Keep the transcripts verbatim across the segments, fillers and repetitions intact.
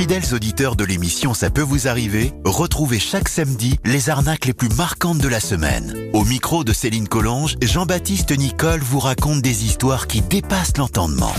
Fidèles auditeurs de l'émission Ça peut vous arriver, retrouvez chaque samedi les arnaques les plus marquantes de la semaine. Au micro de Céline Collange, Jean-Baptiste Nicole vous raconte des histoires qui dépassent l'entendement.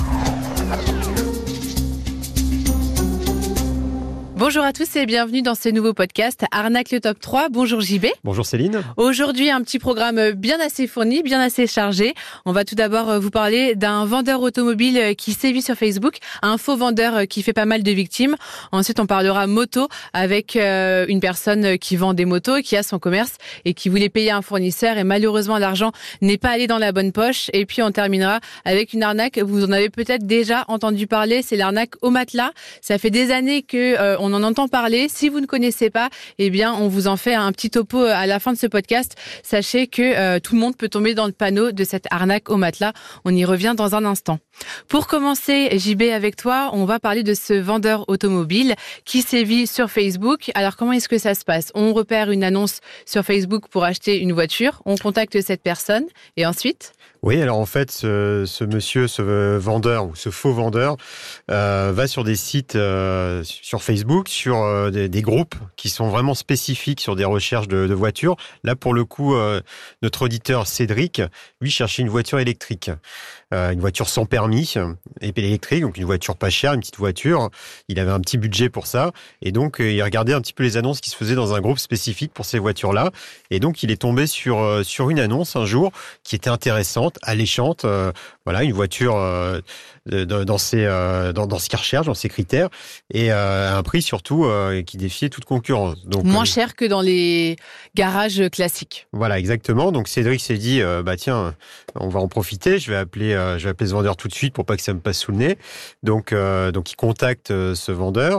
Bonjour à tous et bienvenue dans ce nouveau podcast Arnaque le top trois. Bonjour J B. Bonjour Céline. Aujourd'hui, un petit programme bien assez fourni, bien assez chargé. On va tout d'abord vous parler d'un vendeur automobile qui sévit sur Facebook, un faux vendeur qui fait pas mal de victimes. Ensuite, on parlera moto avec une personne qui vend des motos, qui a son commerce et qui voulait payer un fournisseur et malheureusement l'argent n'est pas allé dans la bonne poche. Et puis on terminera avec une arnaque, vous en avez peut-être déjà entendu parler, c'est l'arnaque au matelas. Ça fait des années que euh, on en entend parler. Si vous ne connaissez pas, eh bien, on vous en fait un petit topo à la fin de ce podcast. Sachez que euh, tout le monde peut tomber dans le panneau de cette arnaque au matelas. On y revient dans un instant. Pour commencer, J B, avec toi, on va parler de ce vendeur automobile qui sévit sur Facebook. Alors, comment est-ce que ça se passe ? On repère une annonce sur Facebook pour acheter une voiture. On contacte cette personne et ensuite ? Oui, alors en fait, ce, ce monsieur, ce vendeur ou ce faux vendeur euh, va sur des sites euh, sur Facebook, sur euh, des, des groupes qui sont vraiment spécifiques sur des recherches de, de voitures. Là, pour le coup, euh, notre auditeur Cédric, lui, cherchait une voiture électrique. Euh, une voiture sans permis, électrique, donc une voiture pas chère, une petite voiture. Il avait un petit budget pour ça. Et donc, euh, il regardait un petit peu les annonces qui se faisaient dans un groupe spécifique pour ces voitures-là. Et donc, il est tombé sur, euh, sur une annonce un jour qui était intéressante, alléchante, euh, voilà, une voiture euh, de, de, dans ses euh, dans, dans ce qu'il recherche, dans ses critères, et euh, à un prix surtout euh, qui défiait toute concurrence. Donc moins euh, cher que dans les garages classiques. Voilà, exactement. Donc Cédric s'est dit, euh, bah tiens, on va en profiter. Je vais appeler, euh, je vais appeler ce vendeur tout de suite pour pas que ça me passe sous le nez. Donc euh, donc il contacte euh, ce vendeur.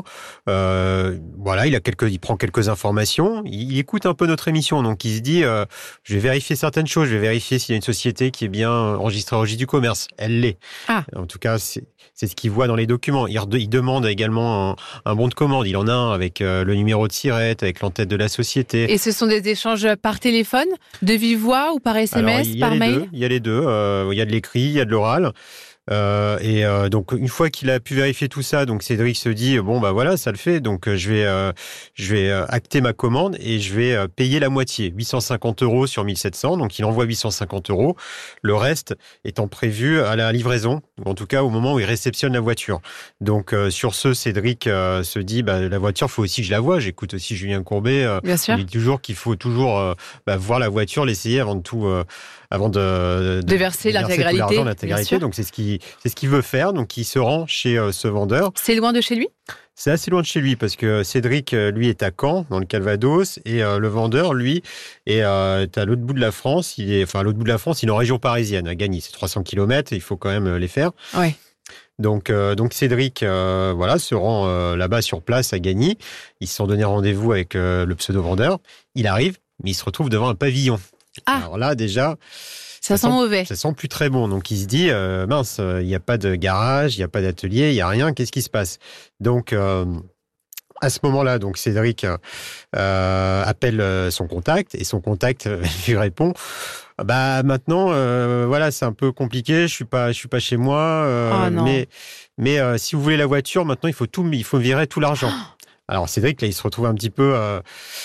Euh, voilà, il a quelques, il prend quelques informations. Il, il écoute un peu notre émission. Donc il se dit, euh, je vais vérifier certaines choses. Je vais vérifier s'il y a une société qui est bien enregistrée au registre du commerce. Elle l'est. Ah. En tout cas, c'est, c'est ce qu'il voit dans les documents. Il, il demande également un, un bon de commande. Il en a un avec euh, le numéro de SIRET, avec l'entête de la société. Et ce sont des échanges par téléphone, de vive voix ou par S M S, Alors, par mail ? Deux, il y a les deux. Euh, il y a de l'écrit, il y a de l'oral. Euh, et euh, donc une fois qu'il a pu vérifier tout ça, donc Cédric se dit bon bah voilà, ça le fait, donc euh, je vais euh, je vais euh, acter ma commande et je vais euh, payer la moitié, huit cent cinquante euros sur mille sept cents, donc il envoie huit cent cinquante euros, le reste étant prévu à la livraison, ou en tout cas au moment où il réceptionne la voiture. Donc euh, sur ce, Cédric euh, se dit bah la voiture, faut aussi que je la voie. J'écoute aussi Julien Courbet, euh, Bien sûr. il dit toujours qu'il faut toujours euh, bah, voir la voiture, l'essayer avant de tout. Euh, avant de, de, de verser de l'intégralité, verser tout l'argent, l'intégralité. Donc c'est ce qu'il c'est ce qu'il veut faire. Donc il se rend chez euh, ce vendeur. C'est loin de chez lui ? C'est assez loin de chez lui parce que Cédric, lui, est à Caen, dans le Calvados, et euh, le vendeur, lui, est, euh, est à l'autre bout de la France. Il est, enfin, à l'autre bout de la France, il est en région parisienne, à Gagny. C'est trois cents kilomètres, il faut quand même les faire. Ouais. Donc, euh, donc Cédric, euh, voilà, se rend euh, là-bas sur place à Gagny. Ils se sont donné rendez-vous avec euh, le pseudo-vendeur. Il arrive, mais il se retrouve devant un pavillon. Ah. Alors là, déjà, ça, ça sent, sent mauvais. Ça sent plus très bon. Donc, il se dit, euh, mince, il euh, n'y a pas de garage, il n'y a pas d'atelier, il n'y a rien. Qu'est-ce qui se passe ? Donc, euh, à ce moment-là, donc Cédric euh, appelle son contact et son contact euh, lui répond. Bah maintenant, euh, voilà, c'est un peu compliqué. Je suis pas, je suis pas chez moi. Euh, oh, non. Mais, mais euh, si vous voulez la voiture, maintenant il faut tout, il faut virer tout l'argent. Alors Cédric, là, il se retrouve un petit peu euh,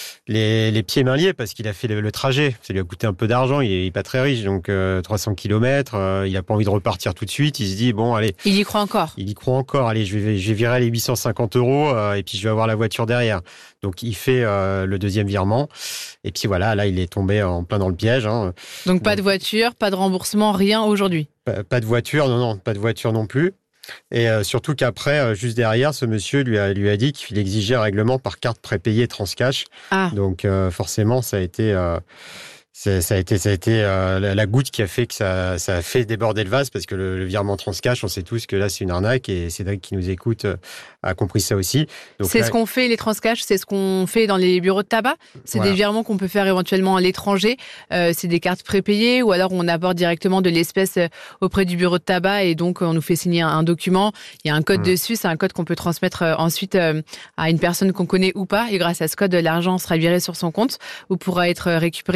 les, les pieds mains liés parce qu'il a fait le, le trajet. Ça lui a coûté un peu d'argent. Il est pas très riche, donc euh, trois cents kilomètres. Euh, il a pas envie de repartir tout de suite. Il se dit bon, allez. Il y croit encore. Il y croit encore. Allez, je vais, je vais virer les huit cent cinquante euros euh, et puis je vais avoir la voiture derrière. Donc il fait euh, le deuxième virement. Et puis voilà, là, il est tombé en plein dans le piège. Hein. Donc pas de voiture, pas de remboursement, rien aujourd'hui. Pas, pas de voiture, non, non, pas de voiture non plus. Et euh, surtout qu'après, euh, juste derrière, ce monsieur lui a, lui a dit qu'il exigeait un règlement par carte prépayée Transcash. Ah. Donc euh, forcément, ça a été... Euh, Ça, ça a été, ça a été euh, la, la goutte qui a fait que ça, ça a fait déborder le vase parce que le, le virement Transcash, on sait tous que là c'est une arnaque et Cédric qui nous écoute euh, a compris ça aussi. Donc c'est là, ce qu'on fait les Transcash, c'est ce qu'on fait dans les bureaux de tabac. C'est voilà. Des virements qu'on peut faire éventuellement à l'étranger. Euh, c'est des cartes prépayées ou alors on aborde directement de l'espèce auprès du bureau de tabac et donc on nous fait signer un, un document. Il y a un code mmh. dessus, c'est un code qu'on peut transmettre ensuite euh, à une personne qu'on connaît ou pas et grâce à ce code, l'argent sera viré sur son compte ou pourra être récupéré en espèces.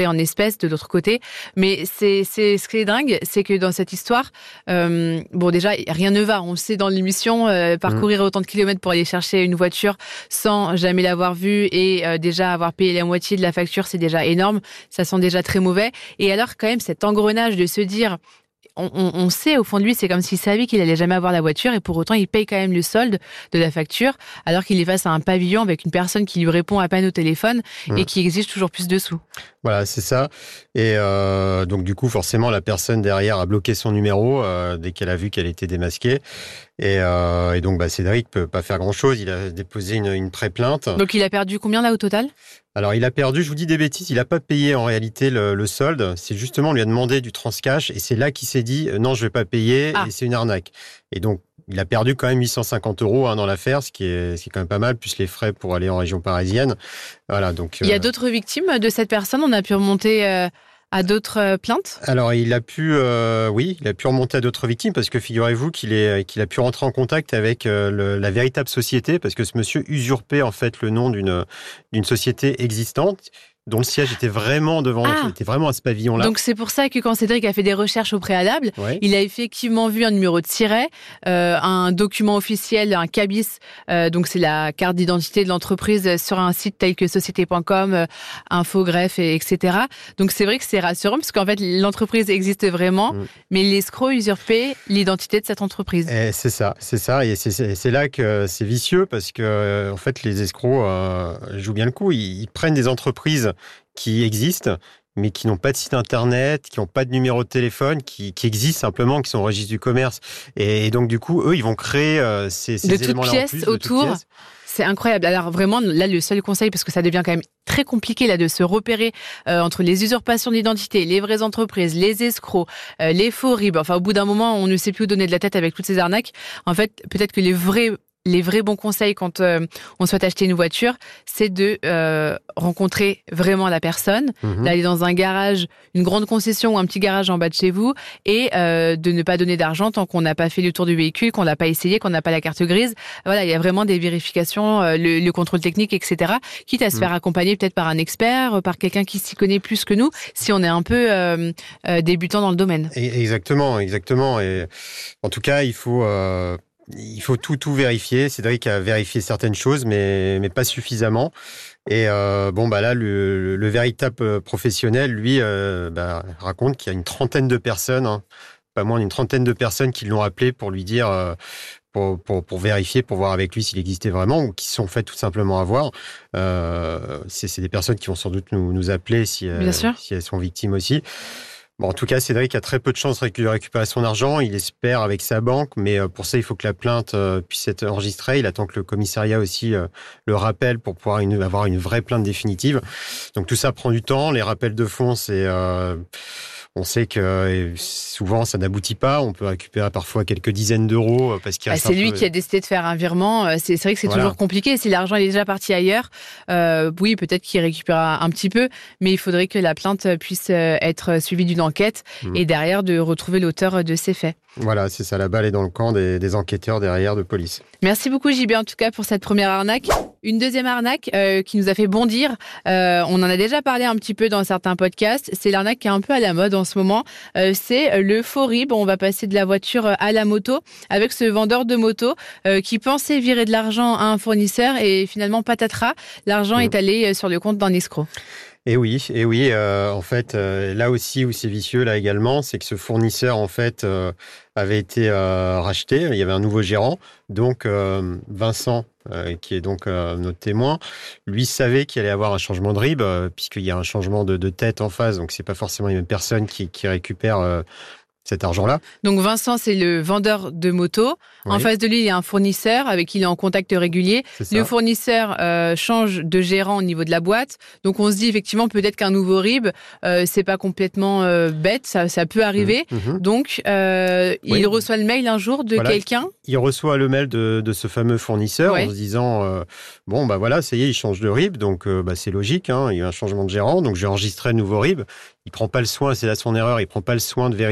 espèce de l'autre côté. Mais c'est, c'est ce qui est dingue, c'est que dans cette histoire, euh, bon déjà rien ne va. On le sait dans l'émission, euh, parcourir mmh. autant de kilomètres pour aller chercher une voiture sans jamais l'avoir vue et euh, déjà avoir payé la moitié de la facture, c'est déjà énorme. Ça sent déjà très mauvais. Et alors quand même cet engrenage de se dire On, on, on sait au fond de lui, c'est comme s'il savait qu'il allait jamais avoir la voiture et pour autant il paye quand même le solde de la facture alors qu'il est face à un pavillon avec une personne qui lui répond à peine au téléphone mmh. et qui exige toujours plus de sous. Voilà, c'est ça. Et euh, donc du coup, forcément, la personne derrière a bloqué son numéro euh, dès qu'elle a vu qu'elle était démasquée. Et, euh, et donc, bah, Cédric peut pas faire grand-chose. Il a déposé une, une pré-plainte. Donc, il a perdu combien là au total ? Alors, il a perdu, je vous dis des bêtises, il n'a pas payé en réalité le, le solde. C'est justement, on lui a demandé du transcash et c'est là qu'il s'est dit euh, non, je vais pas payer ah. et c'est une arnaque. Et donc, il a perdu quand même huit cent cinquante euros hein, dans l'affaire, ce qui est, ce qui est quand même pas mal, plus les frais pour aller en région parisienne. Voilà, donc. Il y a euh... d'autres victimes de cette personne. On a pu remonter. Euh... À d'autres euh, plaintes ? Alors, il a pu, euh, oui, il a pu remonter à d'autres victimes parce que figurez-vous qu'il est, qu'il a pu rentrer en contact avec euh, le, la véritable société parce que ce monsieur usurpait en fait le nom d'une, d'une société existante dont le siège était vraiment devant, ah. était vraiment à ce pavillon-là. Donc c'est pour ça que quand Cédric a fait des recherches au préalable, ouais. il a effectivement vu un numéro de siret, euh, un document officiel, un cabis, euh, donc c'est la carte d'identité de l'entreprise sur un site tel que société point com, euh, Infogreffe, et, etc. Donc c'est vrai que c'est rassurant parce qu'en fait l'entreprise existe vraiment, mm. mais l'escroc usurpait l'identité de cette entreprise. Et c'est ça, c'est ça, et c'est, c'est, c'est là que c'est vicieux parce que en fait les escrocs euh, jouent bien le coup, ils, ils prennent des entreprises qui existent, mais qui n'ont pas de site internet, qui n'ont pas de numéro de téléphone, qui, qui existent simplement, qui sont au registre du commerce. Et, et donc, du coup, eux, ils vont créer euh, ces, ces de éléments-là toutes en plus. De autour. Toutes pièces. C'est incroyable. Alors vraiment, là, le seul conseil, parce que ça devient quand même très compliqué là de se repérer euh, entre les usurpations d'identité, les vraies entreprises, les escrocs, euh, les faux R I B. Enfin, au bout d'un moment, on ne sait plus où donner de la tête avec toutes ces arnaques. En fait, peut-être que les vrais Les vrais bons conseils quand euh, on souhaite acheter une voiture, c'est de euh, rencontrer vraiment la personne, mmh. d'aller dans un garage, une grande concession ou un petit garage en bas de chez vous et euh, de ne pas donner d'argent tant qu'on n'a pas fait le tour du véhicule, qu'on n'a pas essayé, qu'on n'a pas la carte grise. Voilà, il y a vraiment des vérifications, euh, le, le contrôle technique, et cetera. Quitte à se mmh. faire accompagner peut-être par un expert, par quelqu'un qui s'y connaît plus que nous, si on est un peu euh, euh, débutant dans le domaine. Exactement, exactement. Et en tout cas, il faut... Euh... Il faut tout, tout vérifier. Cédric a vérifié certaines choses, mais, mais pas suffisamment. Et euh, bon, bah là, le, le véritable professionnel, lui, euh, bah, raconte qu'il y a une trentaine de personnes, hein, pas moins d'une trentaine de personnes qui l'ont appelé pour lui dire, euh, pour, pour, pour vérifier, pour voir avec lui s'il existait vraiment ou qui se sont fait tout simplement avoir. Euh, c'est, c'est des personnes qui vont sans doute nous, nous appeler si, euh, si elles sont victimes aussi. Bon, en tout cas, Cédric a très peu de chances de récupérer son argent. Il espère avec sa banque, mais pour ça, il faut que la plainte puisse être enregistrée. Il attend que le commissariat aussi le rappelle pour pouvoir une, avoir une vraie plainte définitive. Donc tout ça prend du temps. Les rappels de fonds, c'est... Euh, on sait que souvent, ça n'aboutit pas. On peut récupérer parfois quelques dizaines d'euros parce qu'il y a. Ah, c'est lui peu... qui a décidé de faire un virement. C'est, c'est vrai que c'est voilà. toujours compliqué. Si l'argent est déjà parti ailleurs, euh, oui, peut-être qu'il récupérera un petit peu, mais il faudrait que la plainte puisse être suivie d'une enquête mmh. et derrière de retrouver l'auteur de ces faits. Voilà, c'est ça. La balle est dans le camp des, des enquêteurs derrière de police. Merci beaucoup, J B, en tout cas, pour cette première arnaque. Une deuxième arnaque euh, qui nous a fait bondir. Euh, on en a déjà parlé un petit peu dans certains podcasts. C'est l'arnaque qui est un peu à la mode en ce moment. Euh, c'est le faux R I B. On va passer de la voiture à la moto avec ce vendeur de moto euh, qui pensait virer de l'argent à un fournisseur et finalement, patatras, l'argent mmh. est allé sur le compte d'un escroc. Et oui, et oui. Euh, en fait, euh, là aussi où c'est vicieux, là également, c'est que ce fournisseur en fait euh, avait été euh, racheté. Il y avait un nouveau gérant, donc euh, Vincent, euh, qui est donc euh, notre témoin, lui savait qu'il allait avoir un changement de R I B euh, puisqu'il y a un changement de, de tête en face, donc c'est pas forcément les mêmes personnes qui, qui récupèrent euh, cet argent-là. Donc Vincent, c'est le vendeur de moto. Oui. En face de lui, il y a un fournisseur avec qui il est en contact régulier. Le fournisseur euh, change de gérant au niveau de la boîte. Donc on se dit effectivement peut-être qu'un nouveau R I B, euh, c'est pas complètement euh, bête, ça, ça peut arriver. Mmh. Donc euh, oui. il reçoit le mail un jour de voilà. quelqu'un. Il reçoit le mail de, de ce fameux fournisseur oui. en se disant euh, bon bah voilà, ça y est, il change de R I B, donc euh, bah, c'est logique, hein, il y a un changement de gérant, donc j'ai enregistré le nouveau R I B. Il prend pas le soin, c'est là son erreur, il prend pas le soin de vérifier en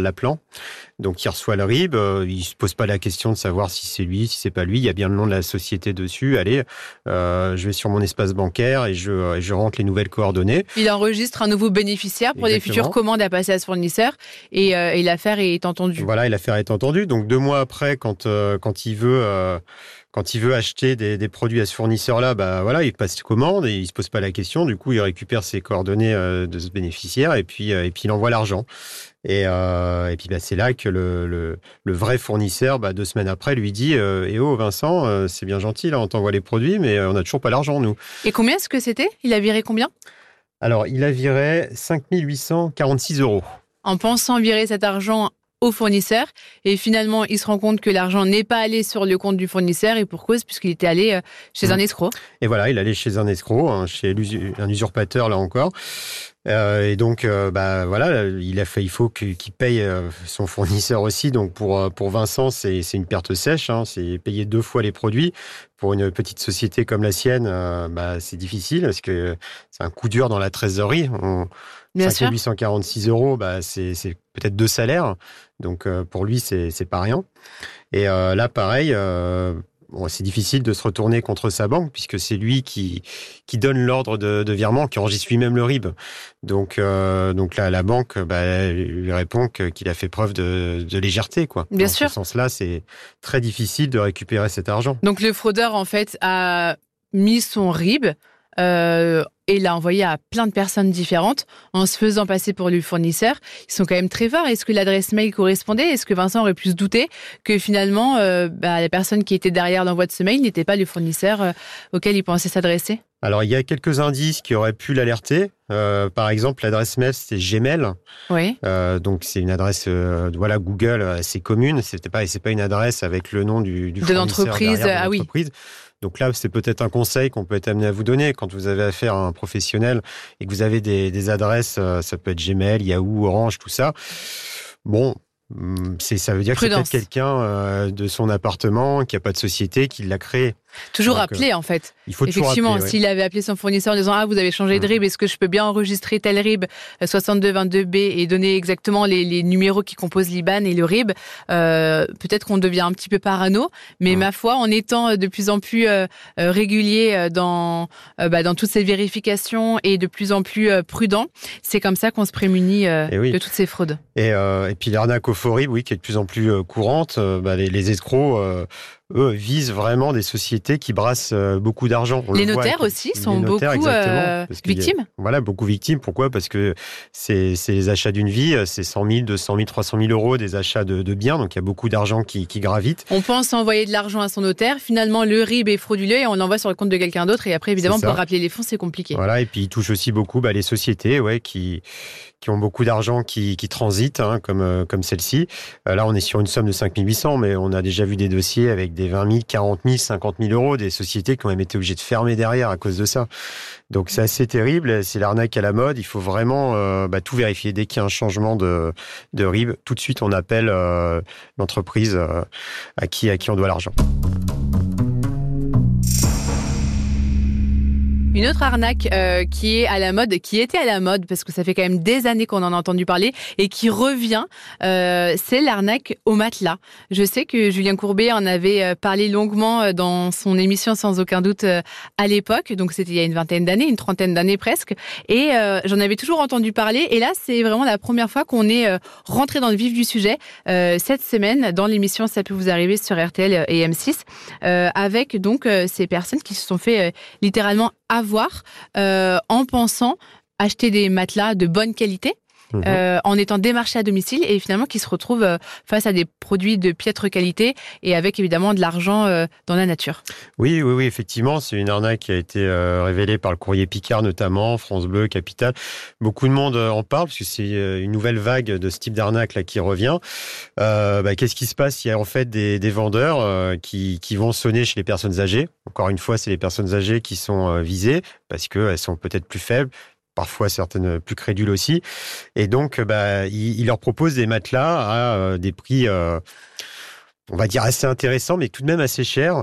l'appelant. Donc il reçoit le R I B, euh, il se pose pas la question de savoir si c'est lui, si c'est pas lui. Il y a bien le nom de la société dessus. Allez, euh, je vais sur mon espace bancaire et je, et je rentre les nouvelles coordonnées. Il enregistre un nouveau bénéficiaire pour Exactement. Des futures commandes à passer à ce fournisseur et, euh, et l'affaire est entendue. Voilà, et l'affaire est entendue. Donc deux mois après, quand euh, quand il veut euh, quand il veut acheter des, des produits à ce fournisseur-là, bah voilà, il passe commande et il se pose pas la question. Du coup, il récupère ses coordonnées euh, de ce bénéficiaire et puis euh, et puis il envoie l'argent. Et, euh, et puis bah, c'est là que le, le, le vrai fournisseur, bah, deux semaines après, lui dit euh, « Eh oh Vincent, euh, c'est bien gentil, là, on t'envoie les produits, mais on n'a toujours pas l'argent, nous. » Et combien est-ce que c'était ? Il a viré combien ? Alors, il a viré cinq mille huit cent quarante-six euros. En pensant virer cet argent au fournisseur, et finalement, il se rend compte que l'argent n'est pas allé sur le compte du fournisseur, et pour cause, puisqu'il était allé chez mmh. un escroc. Et voilà, il allait chez un escroc, hein, chez un usurpateur, là encore. Euh, et donc, euh, bah voilà, il a fait, il faut qu'il paye euh, son fournisseur aussi. Donc pour pour Vincent, c'est c'est une perte sèche. Hein, c'est payer deux fois les produits pour une petite société comme la sienne. Euh, bah c'est difficile parce que c'est un coup dur dans la trésorerie. On, cinq mille huit cent quarante-six euros, bah c'est c'est peut-être deux salaires. Donc euh, pour lui, c'est c'est pas rien. Et euh, là, pareil. Euh, Bon, c'est difficile de se retourner contre sa banque puisque c'est lui qui qui donne l'ordre de, de virement, qui enregistre lui-même le R I B. Donc euh, donc là, la banque bah, lui répond que, qu'il a fait preuve de, de légèreté, quoi. Bien Dans sûr. ce sens-là, c'est très difficile de récupérer cet argent. Donc le fraudeur en fait a mis son R I B euh, et l'a envoyé à plein de personnes différentes en se faisant passer pour le fournisseur. Ils sont quand même très forts. Est-ce que l'adresse mail correspondait ? Est-ce que Vincent aurait pu se douter que finalement, euh, bah, la personne qui était derrière l'envoi de ce mail n'était pas le fournisseur euh, auquel il pensait s'adresser ? Alors, il y a quelques indices qui auraient pu l'alerter. Euh, par exemple, l'adresse mail, c'était Gmail. Oui. Euh, donc, c'est une adresse, euh, voilà, Google assez commune. C'était pas, c'est pas une adresse avec le nom du, du de fournisseur l'entreprise. derrière, de ah l'entreprise. Oui. Donc là, c'est peut-être un conseil qu'on peut être amené à vous donner quand vous avez affaire à un professionnel et que vous avez des, des adresses, euh, ça peut être Gmail, Yahoo, Orange, tout ça. Bon, c'est, ça veut dire Prudence. que c'est peut-être quelqu'un euh, de son appartement qui n'a pas de société qui l'a créé. Toujours Donc, appeler, en fait. Il faut Effectivement, toujours appeler, s'il ouais. avait appelé son fournisseur en disant « Ah, vous avez changé de R I B, est-ce que je peux bien enregistrer tel R I B soixante-deux vingt-deux B et donner exactement les, les numéros qui composent l'I B A N et le R I B euh, ?» Peut-être qu'on devient un petit peu parano, mais mmh. ma foi, en étant de plus en plus euh, régulier dans, euh, bah, dans toutes ces vérifications et de plus en plus euh, prudent, c'est comme ça qu'on se prémunit euh, oui. de toutes ces fraudes. Et, euh, et puis l'arnaque au faux R I B, oui, qui est de plus en plus euh, courante, euh, bah, les, les escrocs... Euh, eux visent vraiment des sociétés qui brassent beaucoup d'argent. On les notaires aussi sont notaires, beaucoup euh, victimes. A, voilà, beaucoup victimes. Pourquoi ? Parce que c'est, c'est les achats d'une vie, c'est cent mille, deux cent mille, trois cent mille euros des achats de, de biens, donc il y a beaucoup d'argent qui, qui gravite. On pense envoyer de l'argent à son notaire, finalement le R I B est frauduleux et on l'envoie sur le compte de quelqu'un d'autre et après évidemment pour rappeler les fonds c'est compliqué. Voilà, et puis il touche aussi beaucoup bah, les sociétés ouais, qui... qui ont beaucoup d'argent qui, qui transite, hein, comme, euh, comme celle-ci. Euh, là, on est sur une somme de cinq mille huit cents, mais on a déjà vu des dossiers avec des vingt mille, quarante mille, cinquante mille euros, des sociétés qui ont même été obligées de fermer derrière à cause de ça. Donc, c'est assez terrible. C'est l'arnaque à la mode. Il faut vraiment euh, bah, tout vérifier. Dès qu'il y a un changement de, de R I B, tout de suite, on appelle euh, l'entreprise euh, à qui, à qui on doit l'argent. Une autre arnaque euh, qui est à la mode, qui était à la mode, parce que ça fait quand même des années qu'on en a entendu parler, et qui revient, euh, c'est l'arnaque au matelas. Je sais que Julien Courbet en avait parlé longuement dans son émission Sans aucun doute à l'époque, donc c'était il y a une vingtaine d'années, une trentaine d'années presque, et euh, j'en avais toujours entendu parler, et là c'est vraiment la première fois qu'on est euh, rentré dans le vif du sujet euh, cette semaine dans l'émission Ça peut vous arriver sur R T L et M six, euh, avec donc euh, ces personnes qui se sont fait euh, littéralement avoir euh, en pensant acheter des matelas de bonne qualité, mmh. euh, en étant démarchés à domicile et finalement qui se retrouvent euh, face à des produits de piètre qualité et avec évidemment de l'argent euh, dans la nature. Oui, oui, oui, effectivement, c'est une arnaque qui a été euh, révélée par le Courrier Picard notamment, France Bleu, Capital. Beaucoup de monde en parle parce que c'est une nouvelle vague de ce type d'arnaque là qui revient. Euh, bah, qu'est-ce qui se passe ? Il y a en fait des, des vendeurs euh, qui, qui vont sonner chez les personnes âgées. Encore une fois, c'est les personnes âgées qui sont euh, visées parce qu'elles sont peut-être plus faibles. Parfois certaines plus crédules aussi. Et donc, bah, il, il leur propose des matelas à euh, des prix, euh, on va dire, assez intéressants, mais tout de même assez chers.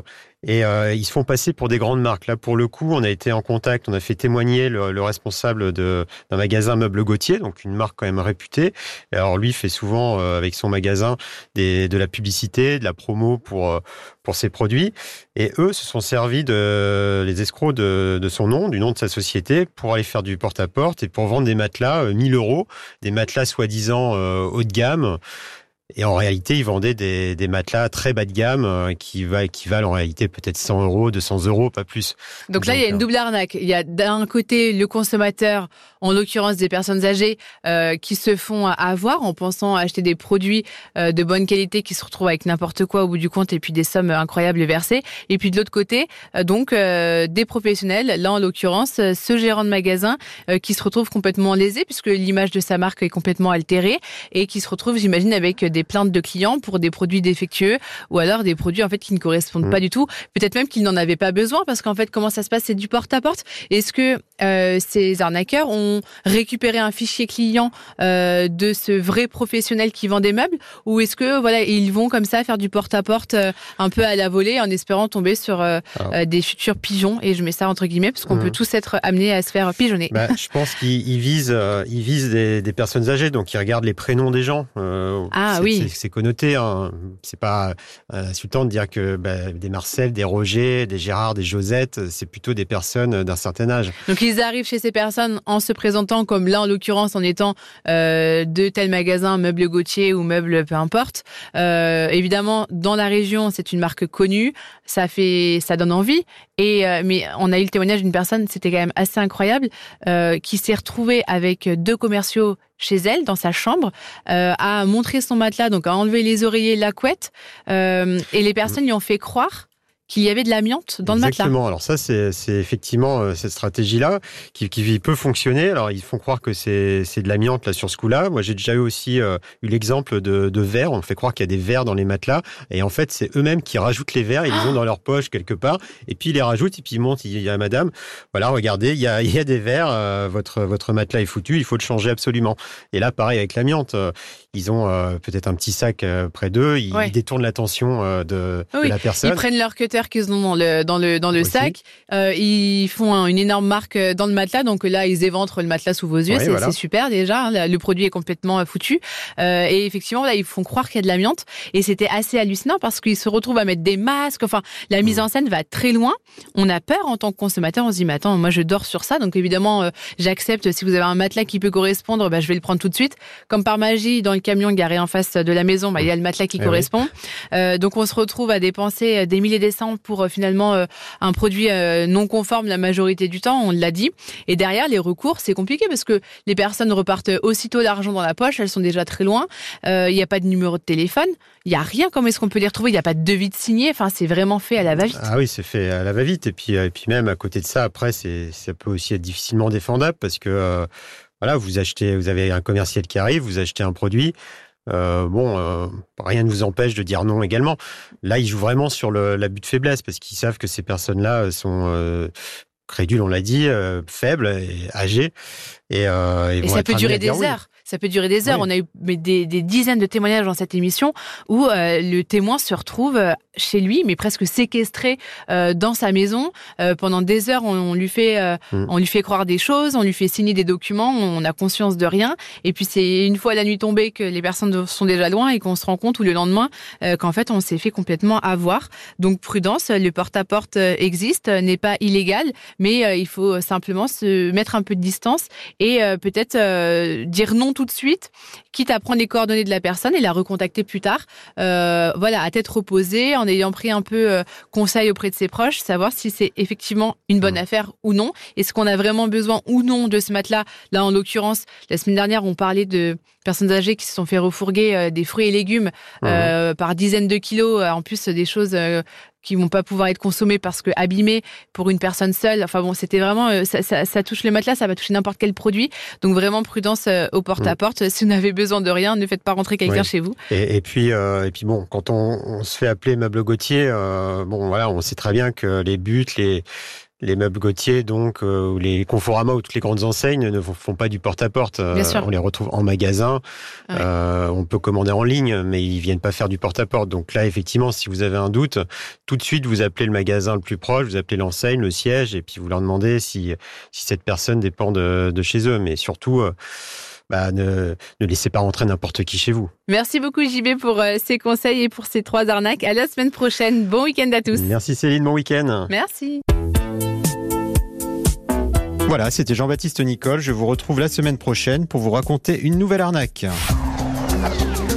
Et euh, ils se font passer pour des grandes marques. Là, pour le coup, on a été en contact, on a fait témoigner le, le responsable de, d'un magasin Meubles Gauthier, donc une marque quand même réputée. Et alors lui fait souvent euh, avec son magasin des, de la publicité, de la promo pour euh, pour ses produits. Et eux se sont servis de les escrocs de, de son nom, du nom de sa société, pour aller faire du porte-à-porte et pour vendre des matelas euh, mille euros, des matelas soi-disant euh, haut de gamme. Et en réalité, ils vendaient des, des matelas très bas de gamme euh, qui, va, qui valent en réalité peut-être cent euros, deux cents euros, pas plus. Donc là, Donc, il y a une double arnaque. Il y a d'un côté le consommateur, en l'occurrence des personnes âgées, euh, qui se font avoir en pensant acheter des produits euh, de bonne qualité qui se retrouvent avec n'importe quoi au bout du compte et puis des sommes incroyables versées. Et puis de l'autre côté, euh, donc euh, des professionnels, là en l'occurrence, euh, ce gérant de magasin euh, qui se retrouve complètement lésé puisque l'image de sa marque est complètement altérée et qui se retrouve, j'imagine, avec des plaintes de clients pour des produits défectueux ou alors des produits en fait qui ne correspondent mmh. pas du tout. Peut-être même qu'ils n'en avaient pas besoin parce qu'en fait, comment ça se passe, c'est du porte-à-porte. Est-ce que euh, ces arnaqueurs ont récupéré un fichier client euh, de ce vrai professionnel qui vend des meubles ou est-ce que voilà ils vont comme ça faire du porte-à-porte euh, un peu à la volée en espérant tomber sur euh, euh, des futurs pigeons, et je mets ça entre guillemets parce qu'on mmh. peut tous être amenés à se faire pigeonner. Bah, je pense qu'ils ils visent, euh, ils visent des, des personnes âgées, donc ils regardent les prénoms des gens. Euh, ah c'est, oui. C'est, c'est connoté, hein. C'est pas euh, insultant de dire que bah, des Marcel, des Roger, des Gérard, des Josette, c'est plutôt des personnes d'un certain âge. Donc ils arrivent chez ces personnes en se présentant comme là en l'occurrence en étant euh, de tel magasin, Meubles Gauthier ou Meubles peu importe. Euh, évidemment dans la région c'est une marque connue, ça fait, ça donne envie. Et euh, mais on a eu le témoignage d'une personne, c'était quand même assez incroyable, euh, qui s'est retrouvée avec deux commerciaux chez elle, dans sa chambre, euh, à montrer son matelas, donc à enlever les oreillers, la couette, euh, et les personnes lui ont fait croire qu'il y avait de l'amiante dans Exactement. le matelas. Exactement. Alors ça, c'est, c'est effectivement euh, cette stratégie-là qui, qui peut fonctionner. Alors ils font croire que c'est, c'est de l'amiante là sur ce coup-là. Moi, j'ai déjà eu aussi euh, eu l'exemple de, de verres. On fait croire qu'il y a des verres dans les matelas, et en fait, c'est eux-mêmes qui rajoutent les verres. Ils les ont dans leur poche quelque part, et puis ils les rajoutent, et puis ils montent. Il y a Madame, voilà, regardez, il y a, il y a des verres. Euh, votre votre matelas est foutu. Il faut le changer absolument. Et là, pareil avec l'amiante. Euh, ils ont euh, peut-être un petit sac euh, près d'eux. Ils, ouais. ils détournent l'attention euh, de, oui, de la personne. Ils prennent leur cutter qu'ils ont dans le dans le dans le Aussi. sac. Euh, ils font un, une énorme marque dans le matelas. Donc là, ils éventrent le matelas sous vos yeux. Ouais, c'est, voilà. c'est super déjà. Hein, le produit est complètement foutu. Euh, et effectivement, là, ils font croire qu'il y a de l'amiante. Et c'était assez hallucinant parce qu'ils se retrouvent à mettre des masques. Enfin, la mise en scène va très loin. On a peur en tant que consommateur. On se dit, mais attends, moi, je dors sur ça. Donc évidemment, euh, j'accepte. Si vous avez un matelas qui peut correspondre, bah, je vais le prendre tout de suite. Comme par magie, dans le camion garé en face de la maison, bah, il y a le matelas qui eh correspond. Oui. Euh, donc on se retrouve à dépenser des milliers et des cents pour euh, finalement euh, un produit euh, non conforme la majorité du temps, on l'a dit. Et derrière, les recours, c'est compliqué parce que les personnes repartent aussitôt l'argent dans la poche, elles sont déjà très loin. Il euh, n'y a pas de numéro de téléphone, il n'y a rien. Comment est-ce qu'on peut les retrouver? Il n'y a pas de devis de signé. Enfin, c'est vraiment fait à la va-vite. Ah oui, c'est fait à la va-vite. Et puis, et puis même à côté de ça, après, c'est, ça peut aussi être difficilement défendable parce que euh, voilà, vous achetez, vous avez un commercial qui arrive, vous achetez un produit. Euh, bon, euh, rien ne vous empêche de dire non également. Là, ils jouent vraiment sur le, l'abus de faiblesse parce qu'ils savent que ces personnes-là sont euh, crédules, on l'a dit, euh, faibles et âgées. Et, euh, et, et ça peut durer des heures. Oui. Ça peut durer des heures. Oui. On a eu des, des dizaines de témoignages dans cette émission où euh, le témoin se retrouve chez lui, mais presque séquestré euh, dans sa maison. Euh, pendant des heures, on, on lui fait, euh, mmh. on lui fait croire des choses, on lui fait signer des documents, on a conscience de rien. Et puis c'est une fois la nuit tombée que les personnes sont déjà loin et qu'on se rend compte, ou le lendemain, euh, qu'en fait on s'est fait complètement avoir. Donc prudence, le porte-à-porte existe, n'est pas illégal, mais euh, il faut simplement se mettre un peu de distance et euh, peut-être euh, dire non tout de suite, quitte à prendre les coordonnées de la personne et la recontacter plus tard. Euh, voilà, à tête reposée, en ayant pris un peu euh, conseil auprès de ses proches, savoir si c'est effectivement une bonne affaire ou non. Est-ce qu'on a vraiment besoin ou non de ce matelas? Là, en l'occurrence, la semaine dernière, on parlait de personnes âgées qui se sont fait refourguer euh, des fruits et légumes euh, mmh. par dizaines de kilos, en plus des choses euh, qui vont pas pouvoir être consommés parce que abîmés pour une personne seule. Enfin bon, c'était vraiment, ça, ça, ça touche le matelas, ça va toucher n'importe quel produit. Donc vraiment prudence euh, au porte-à-porte. Mmh. Si vous n'avez besoin de rien, ne faites pas rentrer quelqu'un oui. chez vous. Et, et puis, euh, et puis bon, quand on, on se fait appeler Meubles Gauthier, euh, bon voilà, on sait très bien que les buts, les Les meubles Gauthier, donc, euh, ou les Conforama ou toutes les grandes enseignes ne font, font pas du porte-à-porte. Euh, on les retrouve en magasin. Ouais. Euh, on peut commander en ligne, mais ils viennent pas faire du porte-à-porte. Donc là, effectivement, si vous avez un doute, tout de suite, vous appelez le magasin le plus proche, vous appelez l'enseigne, le siège, et puis vous leur demandez si, si cette personne dépend de, de chez eux. Mais surtout, euh, bah, ne, ne laissez pas rentrer n'importe qui chez vous. Merci beaucoup, J B, pour euh, ces conseils et pour ces trois arnaques. À la semaine prochaine. Bon week-end à tous. Merci Céline, bon week-end. Merci. Voilà, c'était Jean-Baptiste Nicole. Je vous retrouve la semaine prochaine pour vous raconter une nouvelle arnaque.